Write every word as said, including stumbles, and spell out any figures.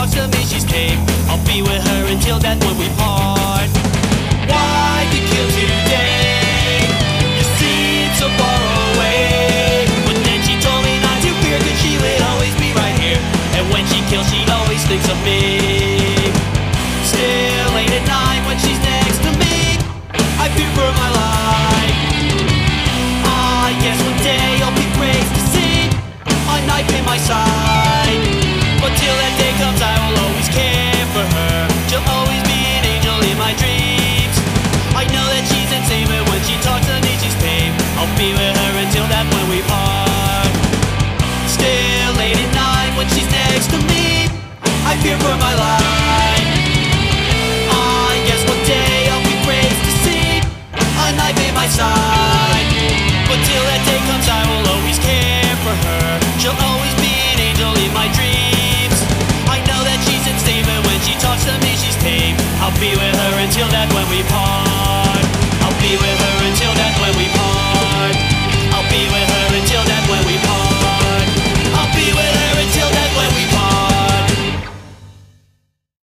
talks to me, she's tame. I'll be with her until that when we part. Why you kill today? You seem so far away. But then she told me not to fear, cause she would always be right here. And when she kills, she always thinks of me. Still late at night when she's next to me, I fear for my life. I guess one day I'll be raised to see a knife in my side. But till that day comes, I will always care for her. She'll always be an angel in my dreams. I know that she's insane, but when she talks to me, she's tame. I'll be with her until that when we part. Still late at night when she's next to me, I fear for my life. I guess one day I'll be raised to see a knife in my side. But till that day comes, I will always care for her. She'll always be an angel in my dreams. I know that she's insane, but when she talks to me, she's tame. I'll be with her until that when we part.